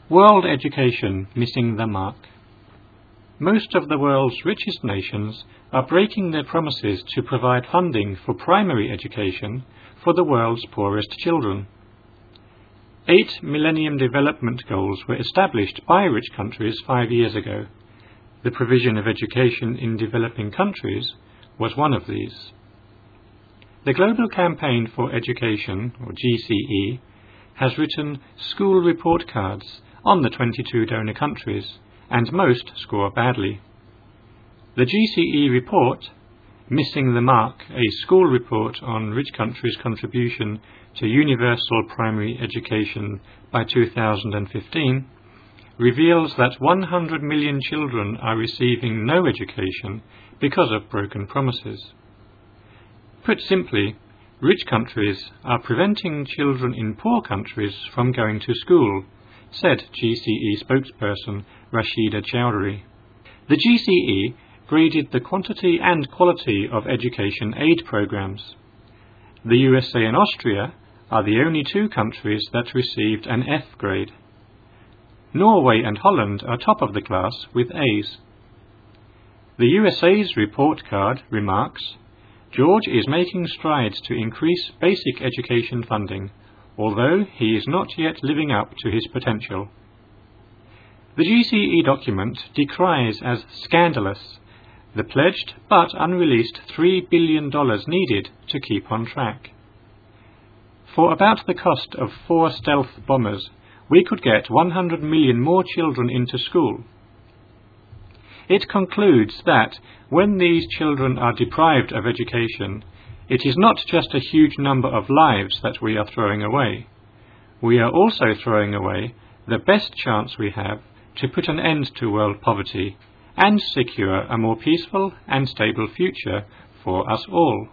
World education missing the mark. Most of the world's richest nations are breaking their promises to provide funding for primary education for the world's poorest children. 8 Millennium Development Goals were established by rich countries 5 years ago. The provision of education in developing countries was one of these. The Global Campaign for Education, or GCE, has written school report cards on the 22 donor countries, and most score badly. The GCE report, Missing the Mark, a school report on rich countries' contribution to universal primary education by 2015, reveals that 100 million children are receiving no education because of broken promises. Put simply, rich countries are preventing children in poor countries from going to school, said GCE spokesperson Rashida Chowdhury. The GCE graded the quantity and quality of education aid programs. The USA and Austria are the only 2 countries that received an F grade. Norway and Holland are top of the class with A's. The USA's report card remarks, George is making strides to increase basic education funding, although he is not yet living up to his potential. The GCE document decries as scandalous the pledged but unreleased $3 billion needed to keep on track. For about the cost of 4 stealth bombers, we could get 100 million more children into school. It concludes that when these children are deprived of education, it is not just a huge number of lives that we are throwing away. We are also throwing away the best chance we have to put an end to world poverty and secure a more peaceful and stable future for us all.